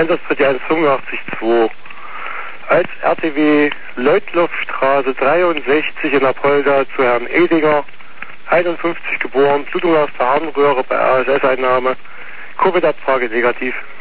Einsatztritt 185-2. Als RTW Leutloffstraße 63 in Apolda zu Herrn Edinger, 51 geboren, Blutung aus der Harnröhre bei ASS-Einnahme, Covid-Abfrage negativ.